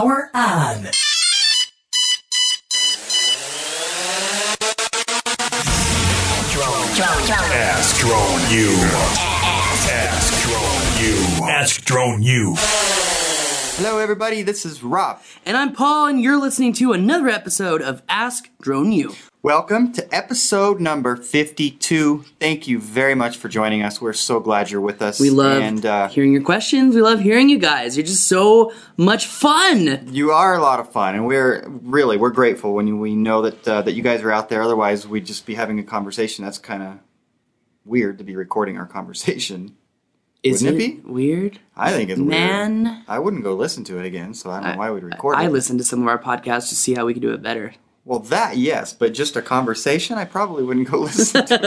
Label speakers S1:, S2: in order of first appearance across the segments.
S1: Power on!
S2: Ask Drone U. Ask Drone U. Ask Drone U.
S3: Hello, everybody. This is Rob.
S4: And I'm Paul, and you're listening to another episode of Ask Drone U.
S3: Welcome to episode number 52. Thank you very much for joining us. We're so glad you're with us.
S4: We love hearing your questions. We love hearing you guys. You're just so much fun.
S3: You are a lot of fun, and we're grateful when we know that you guys are out there. Otherwise, we'd just be having a conversation. That's kind of weird to be recording our conversation.
S4: Isn't
S3: Wouldn't
S4: it
S3: be?
S4: Weird?
S3: I think it's
S4: Man.
S3: weird. I wouldn't go listen to it again, so I don't know why we'd record it.
S4: I listened to some of our podcasts to see how we could do it better.
S3: Well, that, yes, but just a conversation, I probably wouldn't go listen to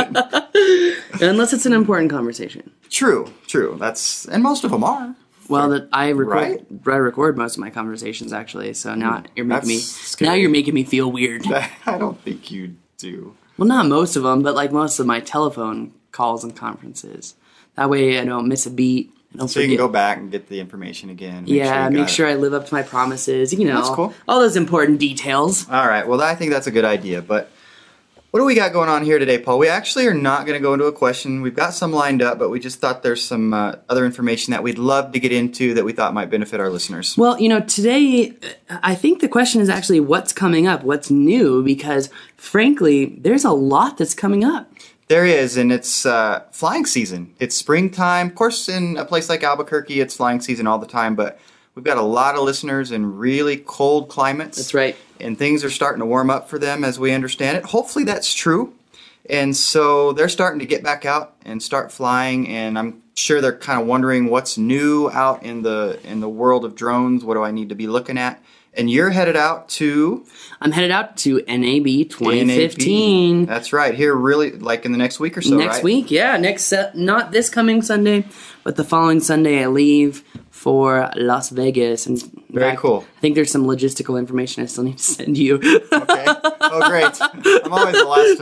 S3: it.
S4: Unless it's an important conversation.
S3: True. And most of them are.
S4: Well, I
S3: Right?
S4: record most of my conversations actually. So now you're
S3: That's
S4: making me feel weird.
S3: I don't think you do.
S4: Well, not most of them, but like most of my telephone calls and conferences. That way I don't miss a beat. I don't
S3: So you
S4: forget.
S3: can go back and get the information again.
S4: Make sure I live up to my promises. You know,
S3: That's cool.
S4: all those important details.
S3: All right. Well, I think that's a good idea. But what do we got going on here today, Paul? We actually are not going to go into a question. We've got some lined up, but we just thought there's some other information that we'd love to get into that we thought might benefit our listeners.
S4: Well, you know, today I think the question is actually what's coming up, what's new, because frankly, there's a lot that's coming up.
S3: There is, and it's flying season. It's springtime. Of course, in a place like Albuquerque, it's flying season all the time, but we've got a lot of listeners in really cold climates.
S4: That's right.
S3: And things are starting to warm up for them as we understand it. Hopefully that's true. And so they're starting to get back out and start flying, and I'm sure they're kind of wondering what's new out in the world of drones. What do I need to be looking at? And you're headed out to...
S4: I'm headed out to NAB 2015.
S3: NAB. That's right. Here really, like in the next week or so,
S4: Next week, yeah. Not this coming Sunday, but the following Sunday I leave for Las Vegas. And
S3: Very cool.
S4: I think there's some logistical information I still need to send you.
S3: Okay. Oh, great. I'm always the last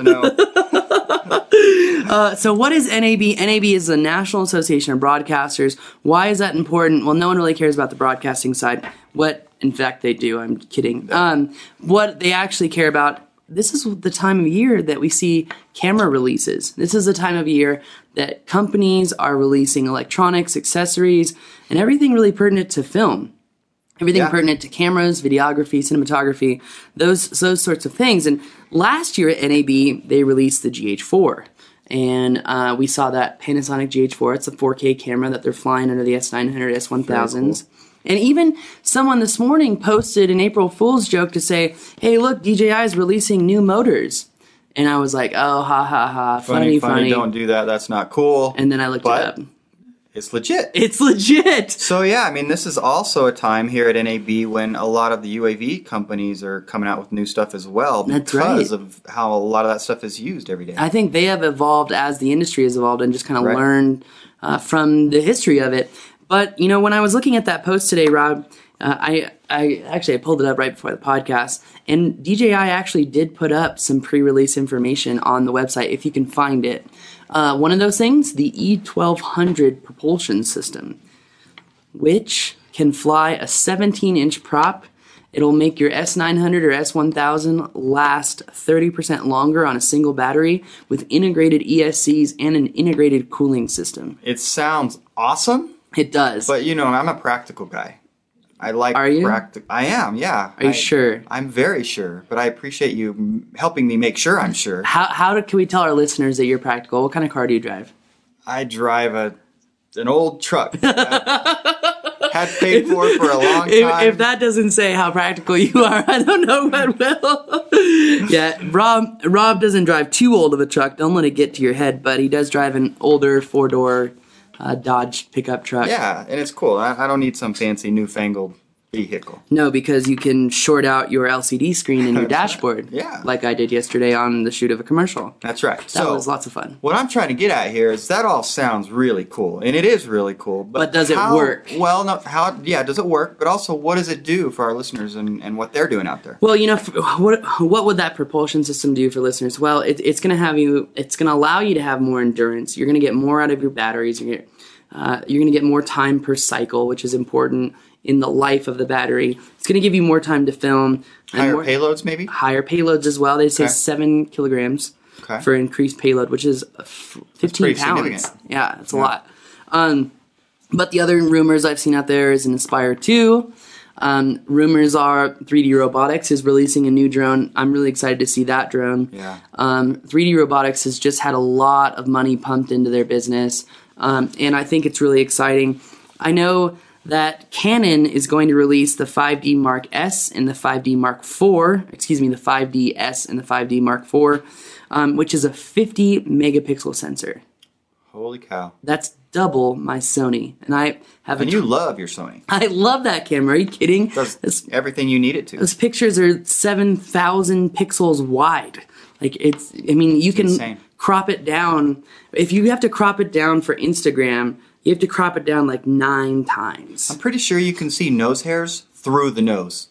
S3: to know.
S4: So what is NAB? NAB is the National Association of Broadcasters. Why is that important? Well, no one really cares about the broadcasting side. In fact, they do. I'm kidding. What they actually care about, this is the time of year that we see camera releases. This is the time of year that companies are releasing electronics, accessories, and everything really pertinent to film. Everything pertinent to cameras, videography, cinematography, those sorts of things. And last year at NAB, they released the GH4. And we saw that Panasonic GH4. It's a 4K camera that they're flying under the S900, S1000s. Cool. And even someone this morning posted an April Fool's joke to say, hey, look, DJI is releasing new motors. And I was like, oh, ha, ha, ha, funny.
S3: Don't do that. That's not cool.
S4: And then I looked it up.
S3: It's legit.
S4: It's legit.
S3: So, yeah, I mean, this is also a time here at NAB when a lot of the UAV companies are coming out with new stuff as well because of how a lot of that stuff is used every day.
S4: I think they have evolved as the industry has evolved and just kind of learned from the history of it. But, you know, when I was looking at that post today, Rob, I pulled it up right before the podcast, and DJI actually did put up some pre-release information on the website, if you can find it. One of those things, the E1200 propulsion system, which can fly a 17-inch prop. It'll make your S900 or S1000 last 30% longer on a single battery with integrated ESCs and an integrated cooling system.
S3: It sounds awesome.
S4: It does.
S3: But, you know, I'm a practical guy. I like practical. I am, yeah.
S4: Are you sure?
S3: I'm very sure, but I appreciate you helping me make sure I'm sure.
S4: Can we tell our listeners that you're practical? What kind of car do you drive?
S3: I drive an old truck. Had paid for a long time.
S4: If that doesn't say how practical you are, I don't know what will. Yeah, Rob doesn't drive too old of a truck. Don't let it get to your head, but he does drive an older 4-door Dodge pickup truck.
S3: Yeah, and it's cool. I don't need some fancy newfangled vehicle.
S4: No, because you can short out your LCD screen in your dashboard.
S3: Yeah.
S4: Like I did yesterday on the shoot of a commercial.
S3: That's right.
S4: That was lots of fun.
S3: What I'm trying to get at here is that all sounds really cool, and it is really cool.
S4: But does it work?
S3: Well, no. Does it work? But also, what does it do for our listeners and what they're doing out there?
S4: Well, you know, what would that propulsion system do for listeners? Well, it's going to allow you to have more endurance. You're going to get more out of your batteries. You're going to get more time per cycle, which is important. in the life of the battery. It's going to give you more time to film. And
S3: Higher payloads, maybe?
S4: Higher payloads as well. They say
S3: Okay.
S4: 7 kilograms for increased payload, which is 15
S3: pretty
S4: pounds.
S3: significant.
S4: Yeah, it's a lot. But the other rumors I've seen out there is an Inspire 2. Rumors are 3D Robotics is releasing a new drone. I'm really excited to see that drone.
S3: Yeah.
S4: 3D Robotics has just had a lot of money pumped into their business, and I think it's really exciting. I know that Canon is going to release the 5D Mark S and the 5D Mark IV, the 5DS and the 5D Mark IV, which is a 50 megapixel sensor.
S3: Holy cow.
S4: That's double my Sony. And I have
S3: And you love your Sony.
S4: I love that camera. Are you kidding?
S3: Does everything you need it to.
S4: Those pictures are 7,000 pixels wide. Like you can
S3: insane.
S4: crop it down. If you have to crop it down for Instagram, you have to crop it down like 9 times.
S3: I'm pretty sure you can see nose hairs through the nose.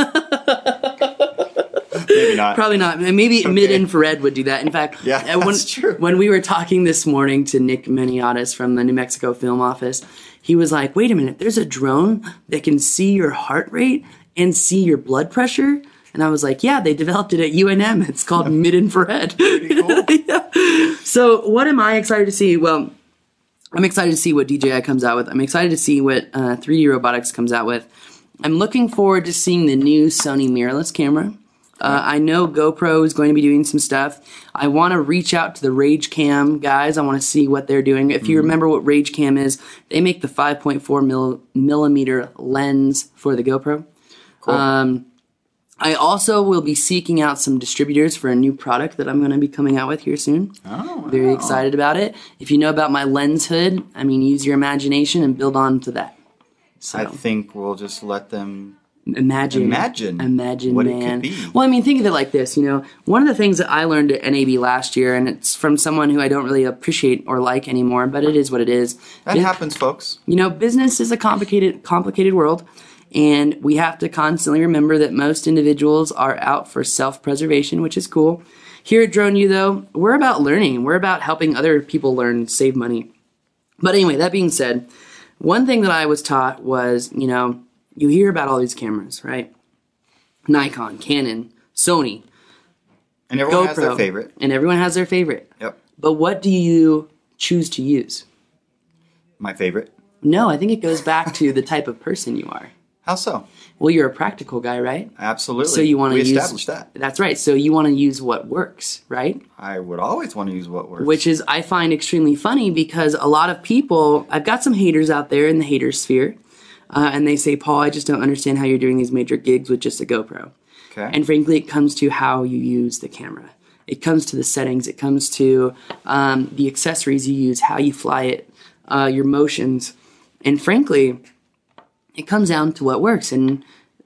S3: Maybe not.
S4: Probably not. Maybe
S3: Okay.
S4: mid-infrared would do that. In fact,
S3: Yeah, that's true.
S4: When we were talking this morning to Nick Meniotis from the New Mexico Film Office, he was like, wait a minute, there's a drone that can see your heart rate and see your blood pressure? And I was like, yeah, they developed it at UNM. It's called mid-infrared.
S3: Pretty cool.
S4: Yeah. So what am I excited to see? Well, I'm excited to see what DJI comes out with. I'm excited to see what 3D Robotics comes out with. I'm looking forward to seeing the new Sony mirrorless camera. I know GoPro is going to be doing some stuff. I want to reach out to the Rage Cam guys. I want to see what they're doing. If you remember what Rage Cam is, they make the 5.4 millimeter lens for the GoPro.
S3: Cool.
S4: I also will be seeking out some distributors for a new product that I'm going to be coming out with here soon.
S3: Oh,
S4: Very excited about it. If you know about my lens hood, use your imagination and build on to that. So
S3: I think we'll just let them
S4: Imagine,
S3: what
S4: man.
S3: it could be.
S4: Well, think of it like this. One of the things that I learned at NAB last year, and it's from someone who I don't really appreciate or like anymore, but it is what it is.
S3: That happens, folks.
S4: Business is a complicated world, and we have to constantly remember that most individuals are out for self-preservation, which is cool. Here at Drone U, though, we're about learning. We're about helping other people learn, save money. But anyway, that being said, one thing that I was taught was, you hear about all these cameras, right? Nikon, Canon, Sony,
S3: And everyone
S4: GoPro.
S3: has their favorite.
S4: And everyone has their favorite.
S3: Yep.
S4: But what do you choose to use?
S3: My favorite.
S4: No, I think it goes back to the type of person you are.
S3: How so?
S4: Well, you're a practical guy, right?
S3: Absolutely.
S4: So you want to use...
S3: We established that.
S4: That's right. So you want to use what works, right?
S3: I would always want to use what works.
S4: Which is, I find extremely funny because a lot of people... I've got some haters out there in the hater sphere. And they say, Paul, I just don't understand how you're doing these major gigs with just a GoPro.
S3: Okay.
S4: And frankly, it comes to how you use the camera. It comes to the settings. It comes to the accessories you use, how you fly it, your motions. And frankly, it comes down to what works. And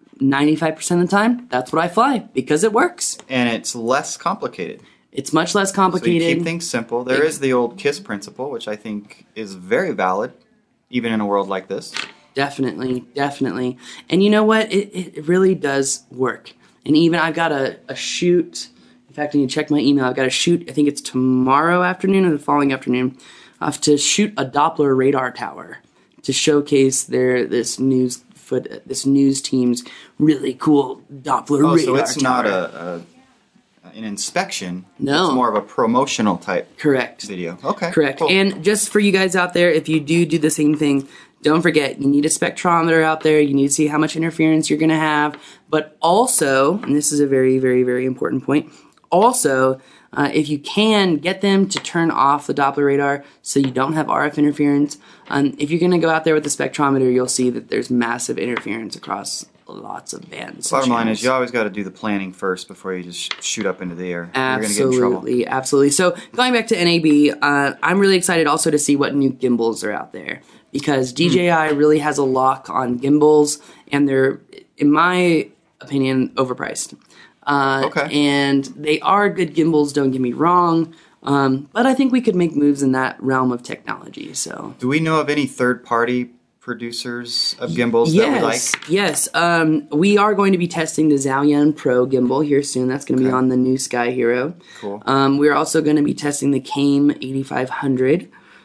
S4: 95% of the time, that's what I fly because it works.
S3: And it's less complicated.
S4: It's much less
S3: So
S4: complicated.
S3: you keep things simple. There is the old KISS principle, which I think is very valid, even in a world like this.
S4: Definitely. And you know what? It really does work. And even I've got a shoot. In fact, I need to check my email. I've got a shoot. I think it's tomorrow afternoon or the following afternoon. I have to shoot a Doppler radar tower to showcase this news team's really cool Doppler radar tower.
S3: So it's not an inspection.
S4: No.
S3: It's more of a promotional type
S4: Correct.
S3: video. Okay.
S4: Correct.
S3: Cool.
S4: And just for you guys out there, if you do the same thing, don't forget, you need a spectrometer out there. You need to see how much interference you're going to have. But also, and this is a very, very, very important point, also, if you can, get them to turn off the Doppler radar so you don't have RF interference. If you're going to go out there with the spectrometer, you'll see that there's massive interference across lots of bands.
S3: Bottom line is you always got to do the planning first before you just shoot up into the air. You're going to get in trouble.
S4: Absolutely. So going back to NAB, I'm really excited also to see what new gimbals are out there because DJI really has a lock on gimbals and they're, in my opinion, overpriced.
S3: Okay.
S4: And they are good gimbals, don't get me wrong. But I think we could make moves in that realm of technology. So
S3: Do we know of any third-party producers of gimbals that we like?
S4: Yes. We are going to be testing the Zaoyan Pro gimbal here soon. That's going to be on the new Sky Hero.
S3: Cool.
S4: We're also going to be testing the Kame 8500.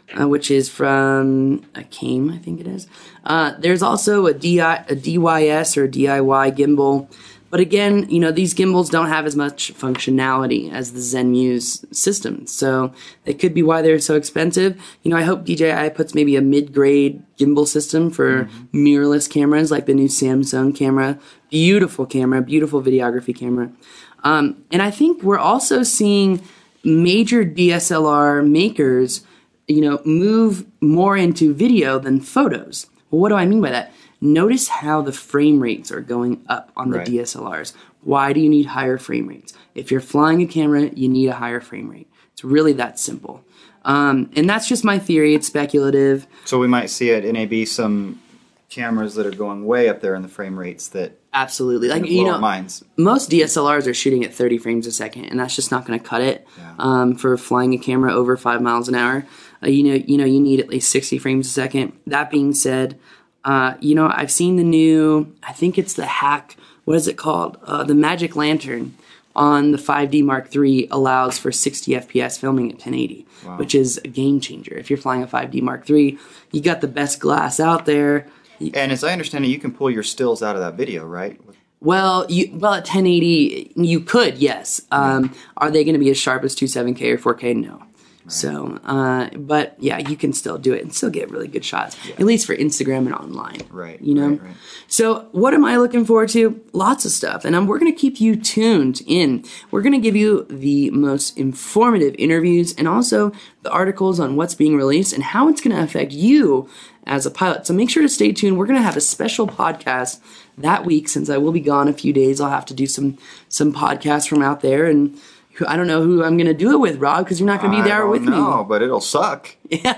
S4: which is from a Came, I think it is. There's also a DYS or DIY gimbal. But again, these gimbals don't have as much functionality as the Zenmuse system. So that could be why they're so expensive. I hope DJI puts maybe a mid-grade gimbal system for mirrorless cameras like the new Samsung camera. Beautiful camera, beautiful videography camera. And I think we're also seeing major DSLR makers, move more into video than photos. Well, what do I mean by that? Notice how the frame rates are going up on the DSLRs. Why do you need higher frame rates? If you're flying a camera, you need a higher frame rate. It's really that simple. And that's just my theory. It's speculative.
S3: So we might see at NAB some cameras that are going way up there in the frame rates that
S4: absolutely, like
S3: minds.
S4: Most DSLRs are shooting at 30 frames a second, and that's just not going to cut it for flying a camera over 5 miles an hour. You need at least 60 frames a second. That being said, I've seen the new, I think it's the Hack, what is it called? The Magic Lantern on the 5D Mark III allows for 60 FPS filming at 1080, which is a game changer. If you're flying a 5D Mark III, you got the best glass out there.
S3: And as I understand it, you can pull your stills out of that video, right?
S4: Well, at 1080, you could, yes. Are they going to be as sharp as 27K or 4K? No. So, but yeah, you can still do it and still get really good shots, at least for Instagram and online.
S3: Right.
S4: Right. So what am I looking forward to? Lots of stuff. And we're going to keep you tuned in. We're going to give you the most informative interviews and also the articles on what's being released and how it's going to affect you as a pilot. So make sure to stay tuned. We're going to have a special podcast that week. Since I will be gone a few days, I'll have to do some podcasts from out there, and I don't know who I'm going to do it with, Rob, because you're not going to be there with me.
S3: No, but it'll suck.
S4: Yeah.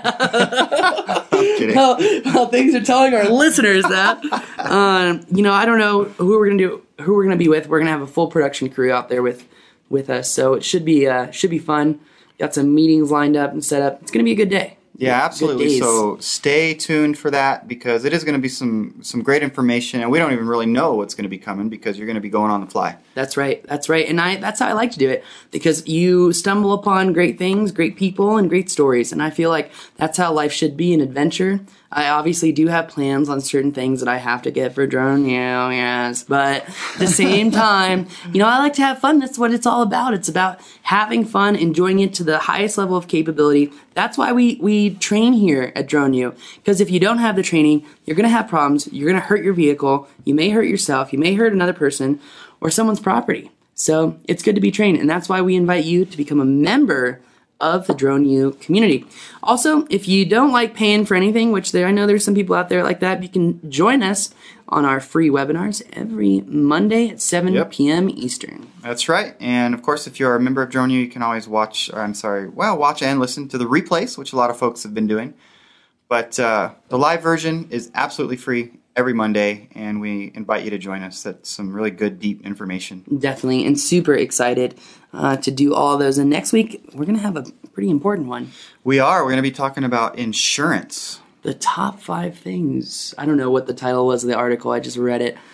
S3: I'm kidding.
S4: Well, thanks for telling our listeners that. I don't know who we're going to be with. We're going to have a full production crew out there with us, so it should be fun. Got some meetings lined up and set up. It's going to be a good day.
S3: Yeah, absolutely. So stay tuned for that, because it is going to be some great information, and we don't even really know what's going to be coming because you're going to be going on the fly.
S4: That's right. And that's how I like to do it, because you stumble upon great things, great people, and great stories. And I feel like that's how life should be, an adventure. I obviously do have plans on certain things that I have to get for Drone U, yes. But at the same time, I like to have fun. That's what it's all about. It's about having fun, enjoying it to the highest level of capability. That's why we train here at Drone U. Because if you don't have the training, you're going to have problems. You're going to hurt your vehicle. You may hurt yourself. You may hurt another person or someone's property. So it's good to be trained. And that's why we invite you to become a member of the Drone U community. Also, if you don't like paying for anything, which I know there's some people out there like that, you can join us on our free webinars every Monday at 7 p.m. Eastern.
S3: That's right. And of course, if you're a member of Drone U, you can always watch and listen to the replays, which a lot of folks have been doing. But the live version is absolutely free every Monday, and we invite you to join us. That's some really good, deep information.
S4: Definitely, and super excited to do all of those. And next week, we're going to have a pretty important one.
S3: We are. We're going to be talking about insurance.
S4: The top 5 things. I don't know what the title was of the article. I just read it.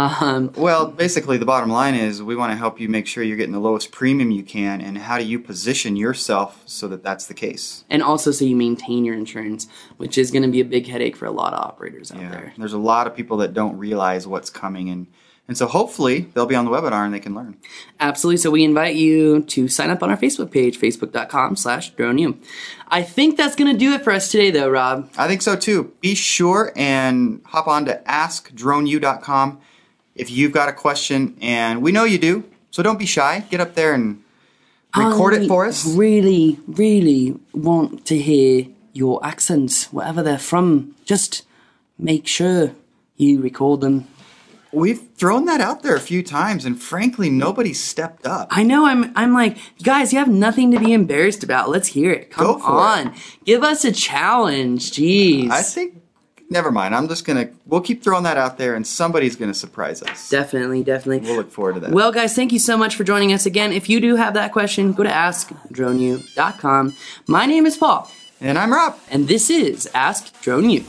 S3: Well, basically, the bottom line is we want to help you make sure you're getting the lowest premium you can, and how do you position yourself so that that's the case.
S4: And also so you maintain your insurance, which is going to be a big headache for a lot of operators out there.
S3: There's a lot of people that don't realize what's coming, and so hopefully they'll be on the webinar and they can learn.
S4: Absolutely. So we invite you to sign up on our Facebook page, facebook.com/DroneU. I think that's going to do it for us today, though, Rob.
S3: I think so, too. Be sure and hop on to AskDroneU.com if you've got a question, and we know you do, so don't be shy. Get up there and record it for us.
S4: Really, really want to hear your accents, wherever they're from. Just make sure you record them.
S3: We've thrown that out there a few times, and frankly, nobody's stepped up.
S4: I know. I'm like, guys, you have nothing to be embarrassed about. Let's hear it. Come on. Give us a challenge. Jeez.
S3: I think, never mind. We'll keep throwing that out there, and somebody's going to surprise us.
S4: Definitely.
S3: We'll look forward to that.
S4: Well, guys, thank you so much for joining us again. If you do have that question, go to AskDroneU.com. My name is Paul.
S3: And I'm Rob.
S4: And this is Ask Drone U.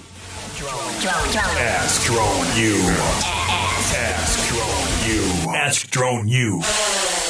S2: Ask Drone U. Ask Drone U. Ask Drone U.